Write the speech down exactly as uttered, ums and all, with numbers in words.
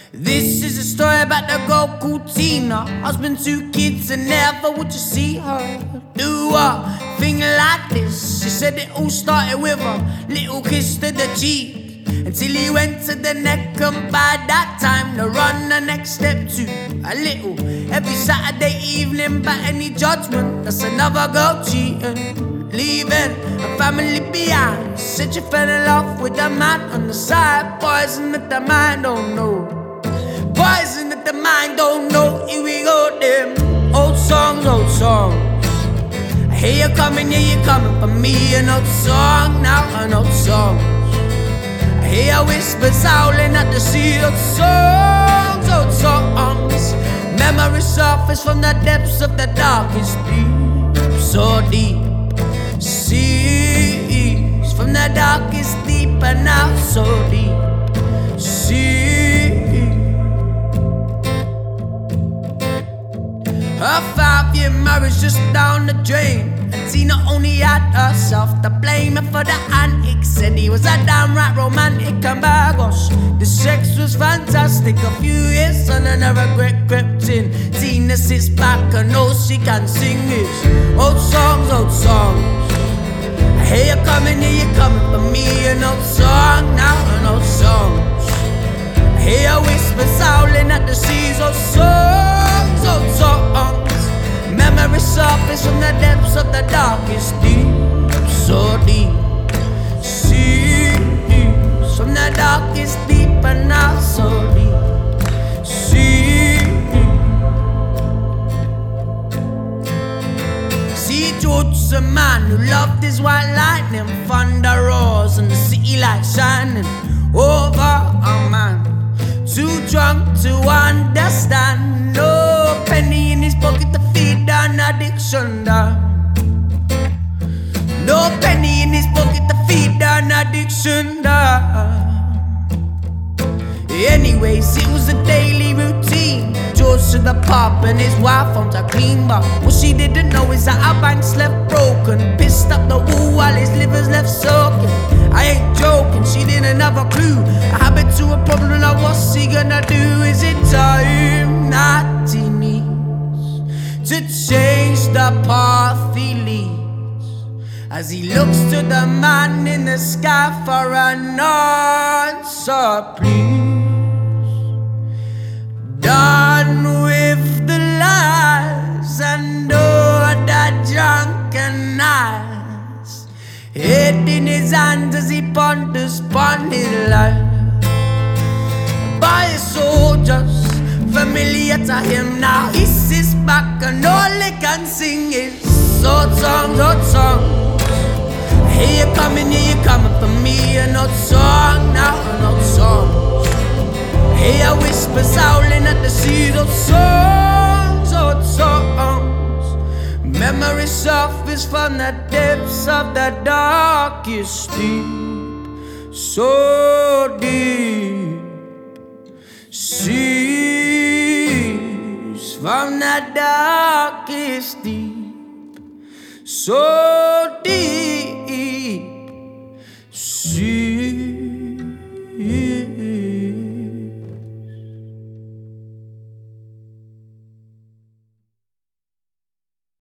This is a story about the girl called Tina. Husband, two kids, and never would you see her do a thing like this. She said it all started with a little kiss to the cheek, until he went to the neck, and by that time to run the next step to a little every Saturday evening. But any judgment, that's another girl cheating, leaving her family behind. Said she fell in love with a man on the side. Poison that the mind don't know, poison that the mind don't know. Here we go, them old songs, old songs. I hear you coming, yeah, you coming for me. An old song now, an old song. I hear whispers howling at the sea. Old songs, old songs. Memories surface from the depths of the darkest deep. So deep, seas from the darkest deep, and now so deep. Seas. Her five-year marriage just down the drain, and Tina only had herself to blame. And for the antics, said he was a downright romantic and bagos. The sex was fantastic. A few years on and a regret crept in. Tina sits back and knows she can sing his old songs, old songs. I hear you coming, hear you coming for me. An old song now, an old song. I hear whispers howling at the seas. Old songs, old songs. Memory surface from the depths of the darkest deep. So deep, seas from the darkest deep, and now so deep. Seas. See, George's a man who loved his white lightning. Thunder roars and the city lights shining over a man too drunk to understand. No penny in his pocket to feed an addiction down. No penny in his pocket to feed an addiction down. Anyways, it was a daily routine. George to the pub and his wife found a clean bar. What she didn't know is that our bank's left broken, pissed up the wall while his liver's left soaking. I ain't joking, she didn't have a clue. A habit to a problem, now what's he gonna do? Is it time that he needs to change the path he leads, as he looks to the man in the sky for an answer, please? Done with the lies and all the drunken nights, head in his hands as he ponders upon his life. By his soldiers, familiar to him now, he sits back and all he can sing is old songs, old songs. I hear you coming, hear you coming for me. An old song now, an old song. I hear whispers howling at the seas. Old songs, old songs. Memory surface from the depths of the darkest deep. So deep, seas from the darkest deep. So deep.